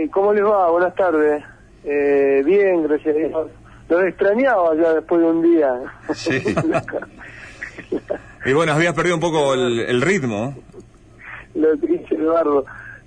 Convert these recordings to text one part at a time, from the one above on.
¿Cómo les va? Buenas tardes. Bien, gracias a Dios. Los extrañaba ya después de un día. Sí. Y bueno, habías perdido un poco el ritmo. Lo que dice Eduardo.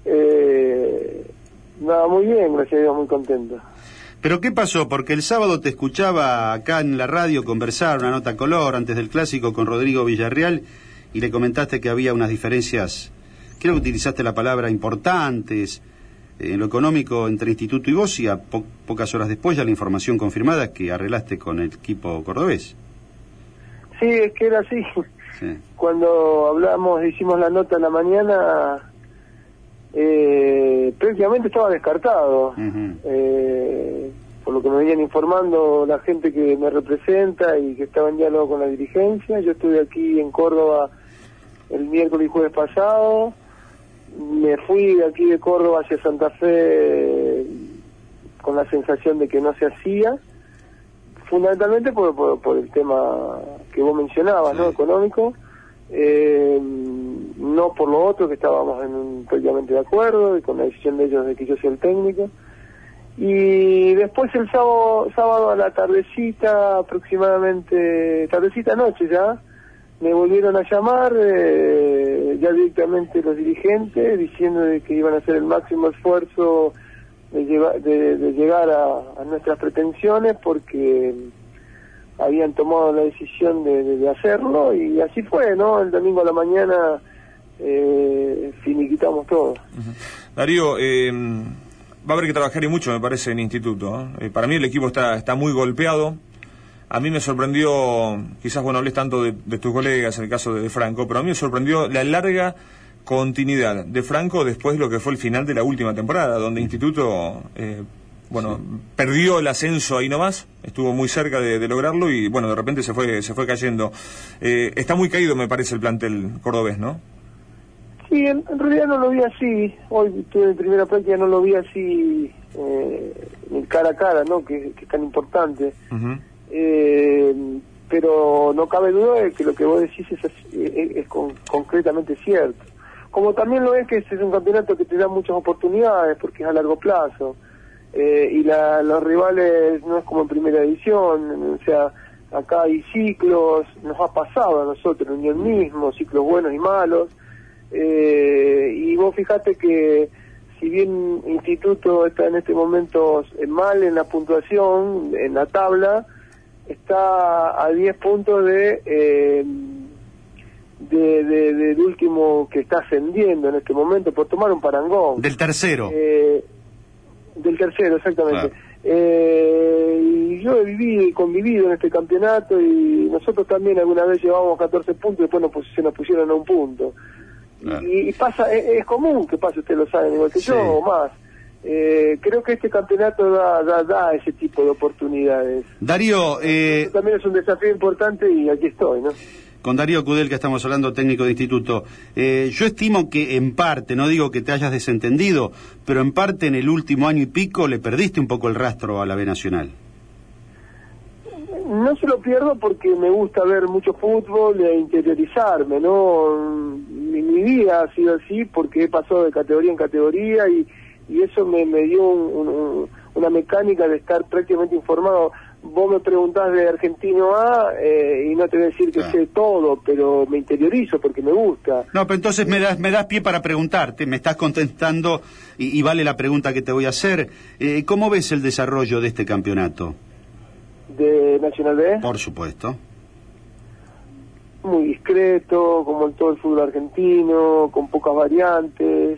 Nada, muy bien, gracias a Dios, muy contento. ¿Pero qué pasó? Porque el sábado te escuchaba acá en la radio conversar, una nota color, antes del clásico con Rodrigo Villarreal, y le comentaste que había unas diferencias, creo que utilizaste la palabra importantes, en lo económico entre Instituto y vos, y a pocas horas después ya la información confirmada es que arreglaste con el equipo cordobés. Sí, es que era así. Sí. Cuando hablamos, hicimos la nota en la mañana, prácticamente estaba descartado. Por lo que me venían informando la gente que me representa y que estaba en diálogo con la dirigencia. Yo estuve aquí en Córdoba el miércoles y jueves pasado. Me fui de aquí de Córdoba hacia Santa Fe con la sensación de que no se hacía, fundamentalmente por el tema que vos mencionabas, ¿no? Económico, no por lo otro, que estábamos prácticamente de acuerdo y con la decisión de ellos de que yo sea el técnico. Y después el sábado a la tardecita, aproximadamente, tardecita noche ya, me volvieron a llamar ya directamente los dirigentes, diciendo de que iban a hacer el máximo esfuerzo de llegar a nuestras pretensiones, porque habían tomado la decisión de hacerlo, y así fue, ¿no? El domingo a la mañana finiquitamos todo. Darío, va a haber que trabajar y mucho, me parece, en Instituto. Para mí el equipo está muy golpeado. A mí me sorprendió, quizás, bueno, hables tanto de tus colegas, en el caso de Franco, pero a mí me sorprendió la larga continuidad de Franco después de lo que fue el final de la última temporada, donde Instituto, perdió el ascenso ahí nomás, estuvo muy cerca de lograrlo y, bueno, de repente se fue cayendo. Está muy caído, me parece, el plantel cordobés, ¿no? Sí, en realidad no lo vi así. Hoy estuve en primera práctica, no lo vi así cara a cara, ¿no? Que es tan importante. Pero no cabe duda de que lo que vos decís es concretamente cierto. Como también lo es que este es un campeonato que te da muchas oportunidades porque es a largo plazo, y los rivales no es como en primera edición, o sea, acá hay ciclos, nos ha pasado a nosotros en el mismo, ciclos buenos y malos, y vos fijate que si bien Instituto está en este momento mal en la puntuación, en la tabla, está a 10 puntos del último que está ascendiendo en este momento, por tomar un parangón. Del tercero. Del tercero, exactamente. Claro. Y yo he vivido y convivido en este campeonato, y nosotros también alguna vez llevábamos 14 puntos y después se nos pusieron a un punto. Claro. Y pasa, es común que pase, ustedes lo saben igual que yo o más. Creo que este campeonato da ese tipo de oportunidades. Darío, también es un desafío importante y aquí estoy, ¿no? Con Darío Cudel, que estamos hablando, técnico de Instituto. Yo estimo que en parte, no digo que te hayas desentendido, pero en parte en el último año y pico le perdiste un poco el rastro a la B Nacional. No se lo pierdo porque me gusta ver mucho fútbol e interiorizarme, ¿no? Mi vida ha sido así porque he pasado de categoría en categoría y eso me dio una mecánica de estar prácticamente informado. Vos me preguntás de Argentino A y no te voy a decir que sé todo, pero me interiorizo porque me gusta. No, pero entonces me das pie para preguntarte, me estás contestando y vale la pregunta que te voy a hacer. ¿Cómo ves el desarrollo de este campeonato? ¿De Nacional B? Por supuesto. Muy discreto, como en todo el fútbol argentino, con pocas variantes,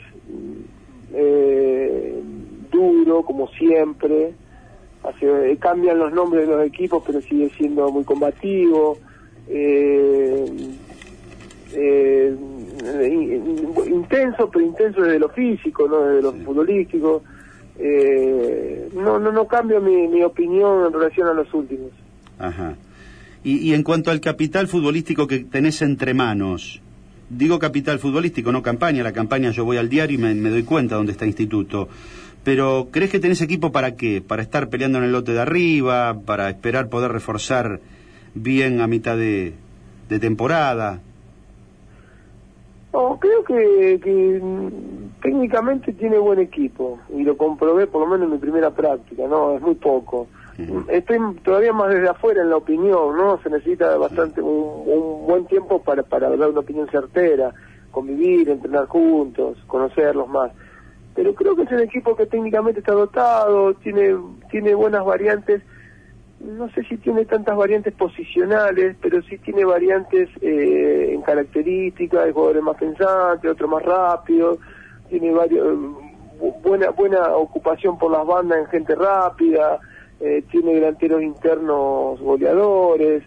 duro, como siempre. Cambian los nombres de los equipos, pero sigue siendo muy combativo, intenso, pero intenso desde lo físico, no desde lo futbolístico. No cambio mi opinión en relación a los últimos. Ajá. Y en cuanto al capital futbolístico que tenés entre manos, digo capital futbolístico, no campaña, la campaña yo voy al diario y me doy cuenta dónde está Instituto. Pero, ¿crees que tenés equipo para qué? ¿Para estar peleando en el lote de arriba? ¿Para esperar poder reforzar bien a mitad de temporada? No, creo que técnicamente tiene buen equipo, y lo comprobé por lo menos en mi primera práctica, ¿no? Es muy poco. Estoy todavía más desde afuera en la opinión, ¿no? Se necesita bastante, un buen tiempo para dar una opinión certera, convivir, entrenar juntos, conocerlos más. Pero creo que es un equipo que técnicamente está dotado, tiene buenas variantes. No sé si tiene tantas variantes posicionales, pero sí tiene variantes en características, hay jugadores más pensantes, otros más rápidos, tiene buena ocupación por las bandas en gente rápida, tiene delanteros internos goleadores,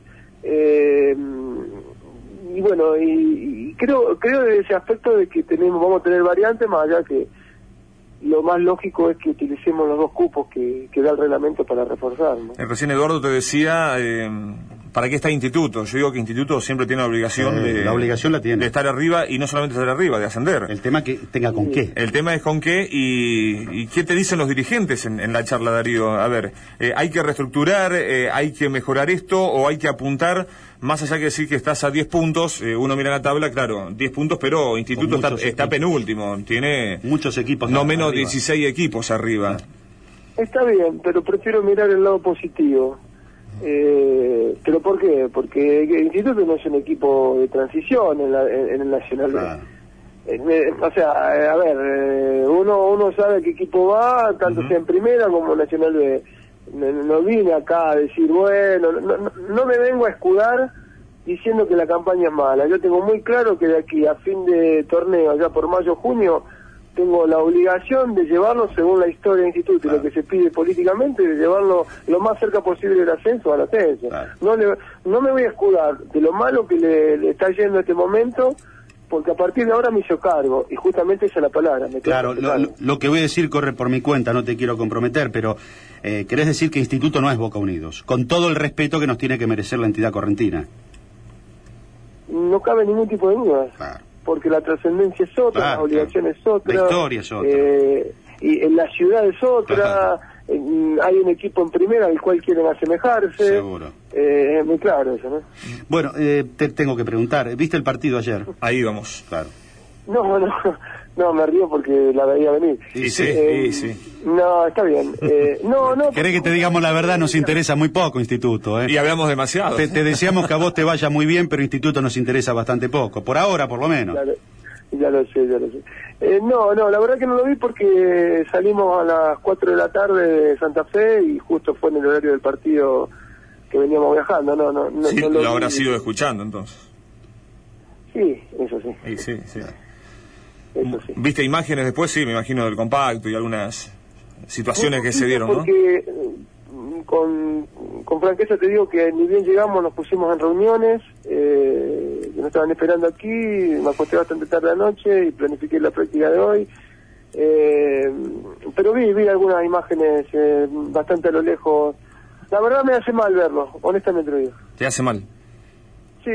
y bueno, y creo de ese aspecto de que vamos a tener variantes, más allá que lo más lógico es que utilicemos los dos cupos que da el reglamento para reforzar, ¿no? Recién Eduardo te decía, ¿para qué está Instituto? Yo digo que Instituto siempre tiene la obligación la obligación la tiene. De estar arriba, y no solamente estar arriba, de ascender. El tema que tenga con qué. El tema es con qué, y ¿qué te dicen los dirigentes en la charla, Darío? A ver, ¿hay que reestructurar, hay que mejorar esto, o hay que apuntar, más allá que decir que estás a 10 puntos, uno mira la tabla, claro, 10 puntos, pero Instituto está penúltimo, tiene muchos equipos, no menos de 16 equipos arriba. Está bien, pero prefiero mirar el lado positivo. ¿Pero por qué? Porque el Instituto no es un equipo de transición en el Nacional. Claro. O sea, a ver, uno sabe qué equipo va, tanto sea en primera como en Nacional B. No vine acá a decir, bueno, no me vengo a escudar diciendo que la campaña es mala. Yo tengo muy claro que de aquí a fin de torneo, ya por mayo, junio, tengo la obligación de llevarlo, según la historia del Instituto, claro, y lo que se pide políticamente, de llevarlo lo más cerca posible del ascenso al ascenso. Claro. No me voy a escudar de lo malo que le está yendo en este momento, porque a partir de ahora me hizo cargo, y justamente esa es la palabra. Claro, lo que voy a decir corre por mi cuenta, no te quiero comprometer, pero querés decir que Instituto no es Boca Unidos, con todo el respeto que nos tiene que merecer la entidad correntina. No cabe ningún tipo de duda. Claro. Porque la trascendencia es otra, las obligaciones es otra, la historia es otra, y en la ciudad es otra, hay un equipo en primera al cual quieren asemejarse. Seguro. Es muy claro eso, ¿no? Bueno, te tengo que preguntar, ¿viste el partido ayer? Ahí vamos. Claro. No, me río porque la veía venir. Sí. No, está bien. No. ¿Querés que te digamos la verdad? Nos interesa muy poco Instituto, Y hablamos demasiado. Te deseamos que a vos te vaya muy bien, pero Instituto nos interesa bastante poco. Por ahora, por lo menos. Ya lo sé. No, la verdad que no lo vi porque salimos a las 4 de la tarde de Santa Fe y justo fue en el horario del partido que veníamos viajando. Sí, no lo habrás ido escuchando entonces. Sí, eso sí. Sí. Eso sí. ¿Viste imágenes después? Sí, me imagino, del compacto y algunas situaciones que se dieron, porque, ¿no? Con franqueza te digo que ni bien llegamos nos pusimos en reuniones, que nos estaban esperando aquí, me acosté bastante tarde anoche y planifiqué la práctica de hoy, pero vi algunas imágenes bastante a lo lejos. La verdad me hace mal verlo, honestamente lo digo. ¿Te hace mal? Sí,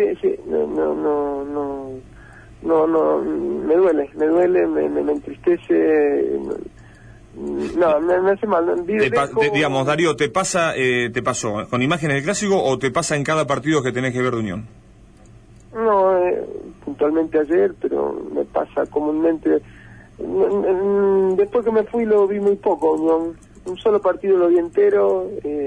no, me duele, me entristece, me hace mal. Digamos, Darío, ¿te pasó con imágenes del Clásico o te pasa en cada partido que tenés que ver de Unión? No, puntualmente ayer, pero me pasa comúnmente. Después que me fui lo vi muy poco, Unión. Un solo partido lo vi entero.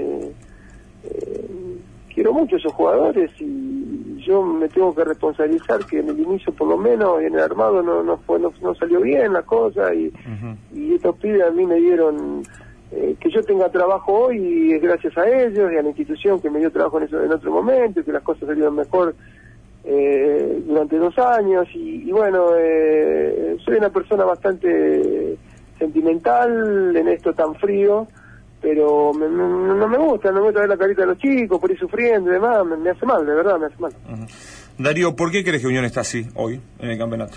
Quiero mucho a esos jugadores y yo me tengo que responsabilizar que en el inicio, por lo menos, en el armado no salió bien la cosa y estos pibes a mí me dieron que yo tenga trabajo hoy y es gracias a ellos y a la institución que me dio trabajo en otro momento y que las cosas salieron mejor durante 2 años y bueno, soy una persona bastante sentimental en esto tan frío, pero no me gusta ver la carita de los chicos por ir sufriendo y demás, me hace mal, de verdad me hace mal. Darío, ¿por qué crees que Unión está así hoy en el campeonato?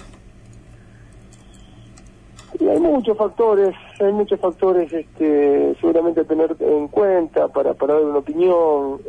Y hay muchos factores seguramente a tener en cuenta para dar una opinión,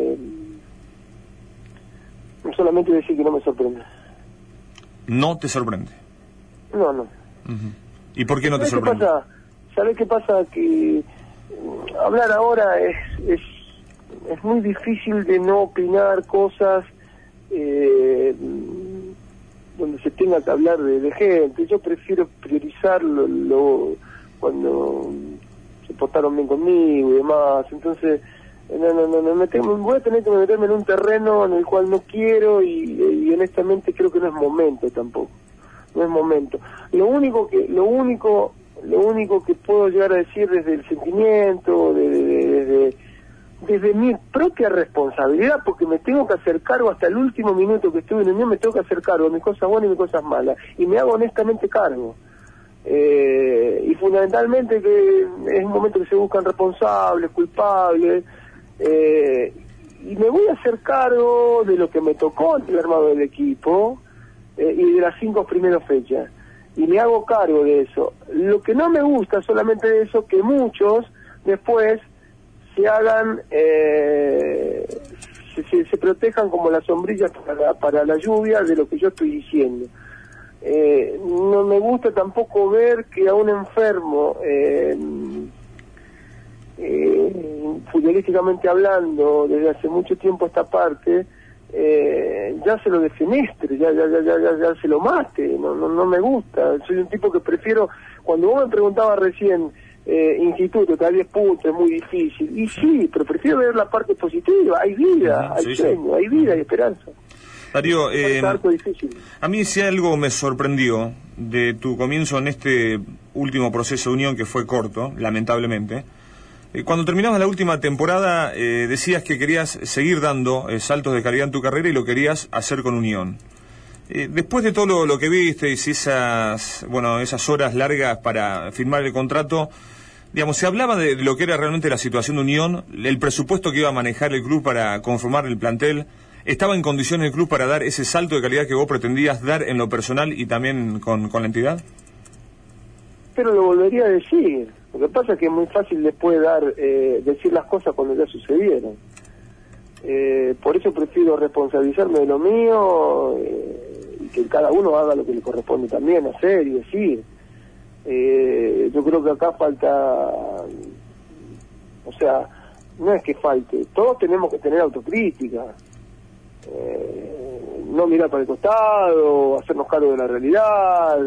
solamente decir que no me sorprende. ¿No te sorprende? No. ¿Y por qué no te sorprende? ¿Sabés qué pasa? Que hablar ahora es muy difícil de no opinar cosas donde se tenga que hablar de gente. Yo prefiero priorizarlo cuando se portaron bien conmigo y demás. Entonces, voy a tener que meterme en un terreno en el cual no quiero y honestamente creo que no es momento tampoco. No es momento. Lo único que puedo llegar a decir desde el sentimiento, desde mi propia responsabilidad, porque me tengo que hacer cargo hasta el último minuto que estuve en Unión, me tengo que hacer cargo de mis cosas buenas y mis cosas malas, y me hago honestamente cargo. Y fundamentalmente que es un momento que se buscan responsables, culpables, y me voy a hacer cargo de lo que me tocó en el armado del equipo, y de las 5 primeras fechas, y me hago cargo de eso. Lo que no me gusta solamente de eso, que muchos después se hagan, se protejan como las sombrillas para la lluvia de lo que yo estoy diciendo. No me gusta tampoco ver que a un enfermo, futbolísticamente hablando, desde hace mucho tiempo esta parte, ya se lo defenestre, ya se lo mate. No me gusta. Soy un tipo que prefiero, cuando vos me preguntabas recién, instituto, está 10 puntos, es muy difícil, y sí, pero prefiero ver la parte positiva. Hay vida, hay sueño, hay vida, hay esperanza. Darío, difícil. A mí si algo me sorprendió de tu comienzo en este último proceso de Unión, que fue corto, lamentablemente. Cuando terminabas la última temporada, decías que querías seguir dando saltos de calidad en tu carrera y lo querías hacer con Unión. Después de todo lo que viste y esas horas largas para firmar el contrato, digamos, se hablaba de lo que era realmente la situación de Unión, el presupuesto que iba a manejar el club para conformar el plantel. ¿Estaba en condiciones el club para dar ese salto de calidad que vos pretendías dar en lo personal y también con la entidad? Pero lo volvería a decir. Lo que pasa es que es muy fácil después decir las cosas cuando ya sucedieron. Por eso prefiero responsabilizarme de lo mío y que cada uno haga lo que le corresponde también hacer y decir. Yo creo que acá falta, o sea, no es que falte, todos tenemos que tener autocrítica, no mirar para el costado, hacernos cargo de la realidad,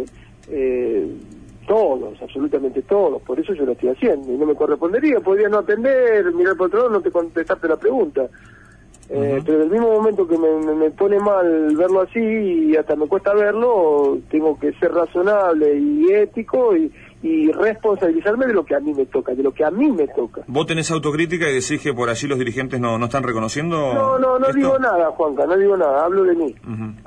todos, absolutamente todos. Por eso yo lo estoy haciendo y no me correspondería, podría no atender, mirar por otro lado, no te contestarte la pregunta. Pero en el mismo momento que me pone mal verlo así y hasta me cuesta verlo, tengo que ser razonable y ético y responsabilizarme de lo que a mí me toca, ¿Vos tenés autocrítica y decís que por allí los dirigentes no están reconociendo? No digo nada, Juanca, no digo nada, hablo de mí.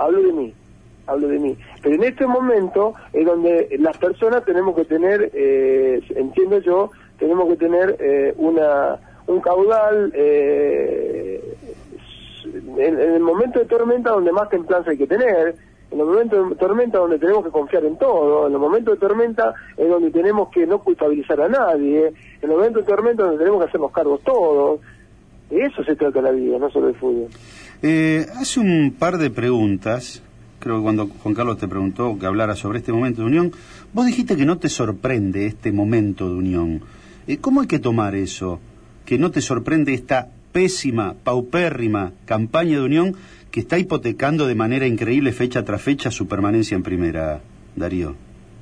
Pero en este momento es donde las personas tenemos que tener, entiendo yo, tenemos que tener un caudal, en el momento de tormenta donde más templanza hay que tener, en el momento de tormenta donde tenemos que confiar en todo, en el momento de tormenta es donde tenemos que no culpabilizar a nadie, en el momento de tormenta donde tenemos que hacernos cargos todos. De eso se trata la vida, no solo el fútbol. Hace un par de preguntas, creo que cuando Juan Carlos te preguntó que hablara sobre este momento de Unión, vos dijiste que no te sorprende este momento de Unión. ¿Cómo hay que tomar eso? Que no te sorprende esta pésima, paupérrima campaña de Unión que está hipotecando de manera increíble fecha tras fecha su permanencia en primera, Darío.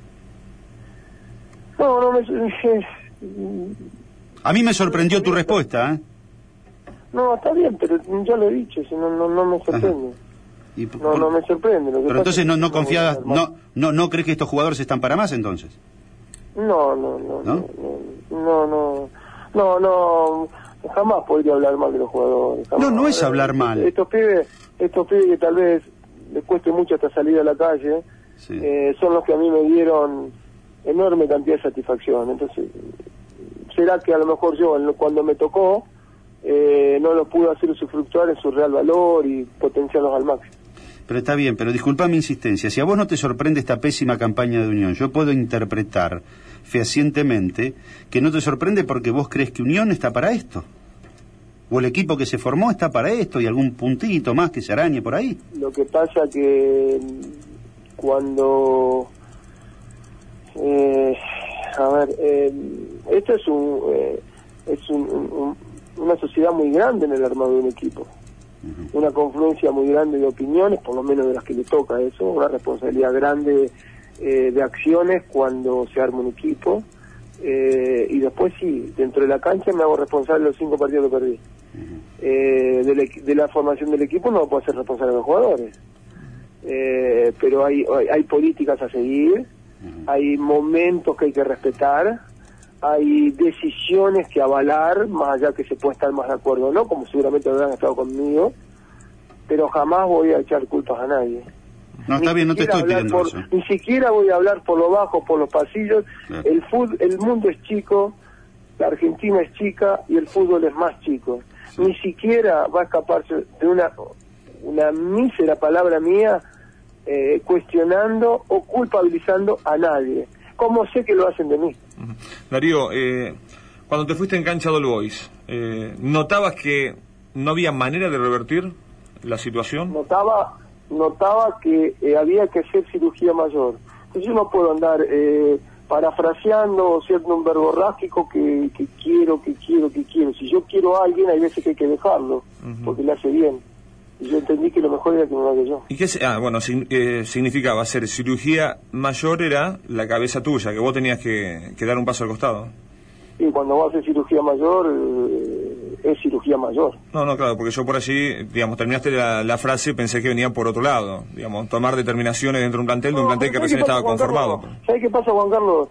A mí me sorprendió tu respuesta, ¿eh? No, está bien, pero ya lo he dicho, si no me sorprende. No me sorprende. Pero entonces no confías, no crees que estos jugadores están para más entonces. No, jamás podría hablar mal de los jugadores. Jamás. No es hablar mal. Estos pibes que tal vez les cueste mucho hasta salir a la calle, sí, son los que a mí me dieron enorme cantidad de satisfacción. Entonces, será que a lo mejor yo, cuando me tocó, no lo pude hacer usufructuar en su real valor y potenciarlos al máximo. Pero está bien, pero disculpa mi insistencia. Si a vos no te sorprende esta pésima campaña de Unión, yo puedo interpretar fehacientemente que no te sorprende porque vos crees que Unión está para esto. O el equipo que se formó está para esto y algún puntito más que se arañe por ahí. Lo que pasa que cuando... esto es una sociedad muy grande en el armado de un equipo. una confluencia muy grande de opiniones, por lo menos de las que le toca eso, una responsabilidad grande de acciones cuando se arma un equipo, y después sí, dentro de la cancha me hago responsable de los 5 partidos que perdí. De la formación del equipo no puedo ser responsable de los jugadores, pero hay políticas a seguir, hay momentos que hay que respetar, hay decisiones que avalar, más allá que se puede estar más de acuerdo o no, como seguramente habrán estado conmigo, pero jamás voy a echar culpas a nadie. No, está bien, no te estoy pidiendo eso. Ni siquiera voy a hablar por lo bajo, por los pasillos. El mundo es chico, la Argentina es chica y el fútbol es más chico. Sí. Ni siquiera va a escaparse de una mísera palabra mía cuestionando o culpabilizando a nadie, como sé que lo hacen de mí. Darío, cuando te fuiste en cancha de All Boys, ¿notabas que no había manera de revertir la situación? Notaba que había que hacer cirugía mayor. Entonces yo no puedo andar parafraseando o siendo un verborrágico que quiero. Si yo quiero a alguien, hay veces que hay que dejarlo, porque le hace bien. Y yo entendí que lo mejor era que me lo haga yo. ¿Y qué significaba hacer cirugía mayor? Era la cabeza tuya, que vos tenías que dar un paso al costado. Y cuando vos haces cirugía mayor, es cirugía mayor. No, claro, porque yo por allí, digamos, terminaste la frase, pensé que venía por otro lado, digamos, tomar determinaciones dentro de un plantel, que recién estaba conformado. ¿Sabes qué pasa, Juan Carlos?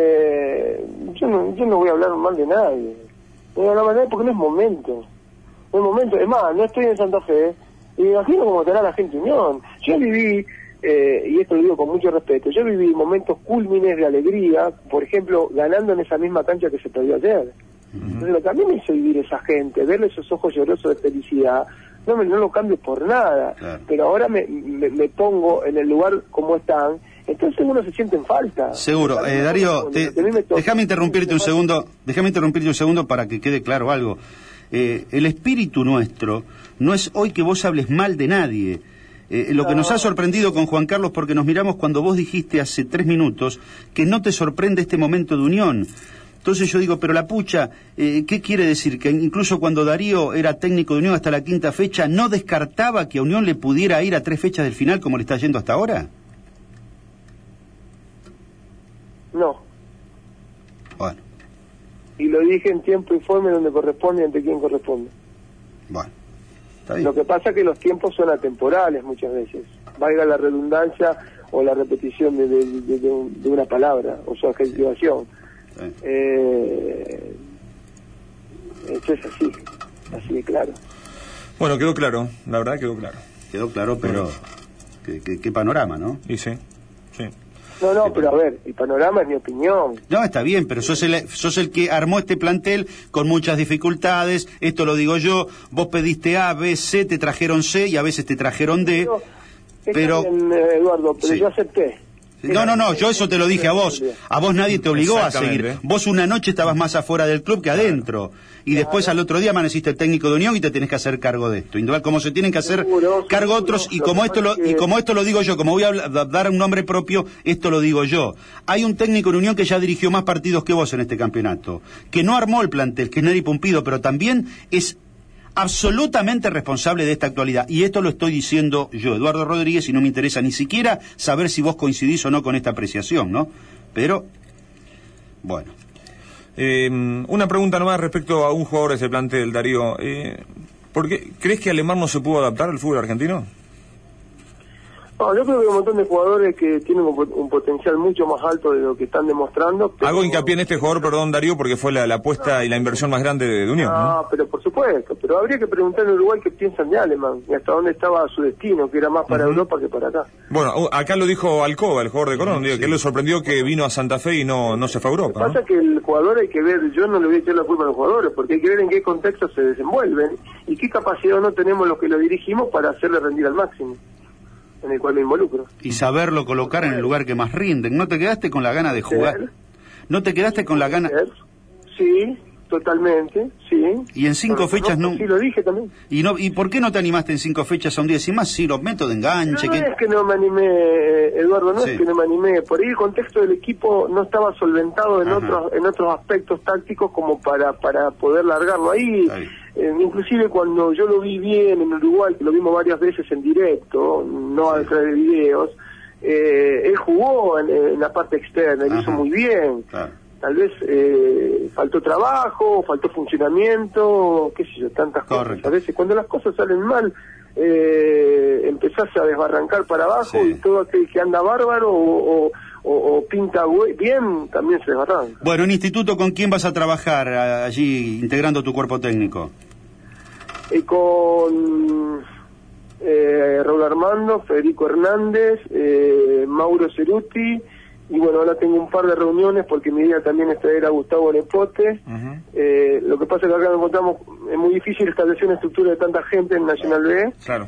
Yo no voy a hablar mal de nadie. No voy a hablar mal de nadie porque no es momento. No es momento. Es más, no estoy en Santa Fe, y me imagino cómo estará la gente Unión. Yo viví, y esto lo digo con mucho respeto, yo viví momentos cúlmines de alegría, por ejemplo, ganando en esa misma cancha que se perdió ayer. Entonces lo que a mí me hizo vivir esa gente, verle esos ojos llorosos de felicidad, no lo cambio por nada, claro. Pero ahora me pongo en el lugar como están, entonces uno se siente en falta. Seguro. Darío, déjame interrumpirte un segundo para que quede claro algo. El espíritu nuestro no es hoy que vos hables mal de nadie. Lo que nos ha sorprendido con Juan Carlos, porque nos miramos cuando vos dijiste hace 3 minutos que no te sorprende este momento de unión. Entonces yo digo, pero la pucha, ¿qué quiere decir? Que incluso cuando Darío era técnico de Unión hasta la 5ª fecha, ¿no descartaba que a Unión le pudiera ir a 3 fechas del final como le está yendo hasta ahora? No. Bueno. Y lo dije en tiempo y forma donde corresponde y ante quien corresponde. Bueno, está bien. Lo que pasa es que los tiempos son atemporales muchas veces. Valga la redundancia o la repetición de una palabra o su adjetivación. Esto es así de claro. Bueno, quedó claro, la verdad quedó claro. Quedó claro, pero qué panorama, ¿no? Y sí. No, pero a ver, el panorama es mi opinión. No, está bien, pero sos el que armó este plantel con muchas dificultades, esto lo digo yo, vos pediste A, B, C, te trajeron C y a veces te trajeron D, pero... Bien, Eduardo, pero sí. Yo acepté. No, yo eso te lo dije a vos nadie te obligó a seguir, vos una noche estabas más afuera del club que adentro, y después al otro día amaneciste técnico de Unión y te tenés que hacer cargo de esto, como se tienen que hacer cargo otros, y como esto lo digo yo, como voy a dar un nombre propio, esto lo digo yo, hay un técnico de Unión que ya dirigió más partidos que vos en este campeonato, que no armó el plantel, que es Neri Pumpido, pero también es absolutamente responsable de esta actualidad, y esto lo estoy diciendo yo, Eduardo Rodríguez, y no me interesa ni siquiera saber si vos coincidís o no con esta apreciación, ¿no? Pero, bueno. Una pregunta nomás respecto a un jugador de ese plantel, Darío. ¿Por qué crees que Alemán no se pudo adaptar al fútbol argentino? No, yo creo que hay un montón de jugadores que tienen un potencial mucho más alto de lo que están demostrando. Pero... Hago hincapié en este jugador, perdón, Darío, porque fue la apuesta y la inversión más grande de Unión. ¿No? Pero por supuesto, pero habría que preguntar en Uruguay qué piensan de Alemán y hasta dónde estaba su destino, que era más para Europa que para acá. Bueno, acá lo dijo Alcoba, el jugador de Colón, que él le sorprendió que vino a Santa Fe y no se fue a Europa. Lo que pasa es que el jugador hay que ver, yo no le voy a echar la culpa a los jugadores, porque hay que ver en qué contexto se desenvuelven y qué capacidad no tenemos los que lo dirigimos para hacerle rendir al máximo, en el cual me involucro. Y saberlo colocar en el lugar que más rinden. ¿No te quedaste con la gana de jugar? ¿No te quedaste con la gana? Sí, totalmente, sí. ¿Y en 5 fechas no? Sí, lo dije también. ¿Y por qué no te animaste en 5 fechas a un 10? Y más, si los meto de enganche. No es que no me animé, Eduardo, es que no me animé. Por ahí el contexto del equipo no estaba solventado en otros aspectos tácticos como para poder largarlo ahí. inclusive cuando yo lo vi bien en Uruguay, que lo vimos varias veces en directo, no a través de videos, él jugó en la parte externa, él hizo muy bien. Claro. Tal vez faltó trabajo, faltó funcionamiento, qué sé yo, tantas Correcto. cosas. A veces cuando las cosas salen mal, empezás a desbarrancar para abajo, Sí. y todo aquel que anda bárbaro o pinta bien, también se desbarranca. Bueno, en instituto, ¿con quién vas a trabajar allí integrando tu cuerpo técnico? Con Raúl Armando, Federico Hernández, Mauro Ceruti, y bueno, ahora tengo un par de reuniones porque mi idea también es traer a Gustavo Nepote. Lo que pasa es que acá nos encontramos, es muy difícil establecer una estructura de tanta gente en Nacional B. Claro.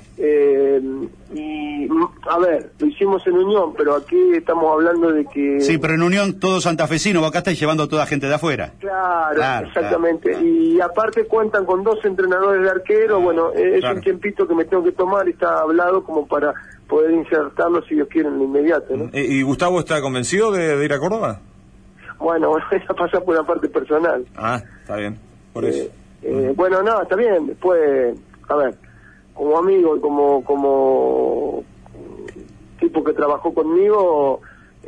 Y a ver, lo hicimos en Unión, pero aquí estamos hablando de que... Sí, pero en Unión todo santafesino, vos acá estáis llevando toda gente de afuera. Claro, exactamente. Claro. Y aparte cuentan con 2 entrenadores de arquero. Bueno, es Claro. un tiempito que me tengo que tomar y está hablado como para poder insertarlo, si Dios quiere, en lo inmediato, ¿no? ¿Y Gustavo está convencido de ir a Córdoba? Bueno, esa pasa por la parte personal. Ah, está bien, por eso. Bueno, no, está bien. Después, a ver, como amigo y como tipo que trabajó conmigo,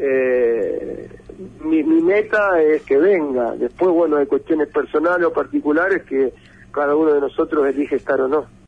mi meta es que venga. Después, bueno, hay cuestiones personales o particulares que cada uno de nosotros elige estar o no.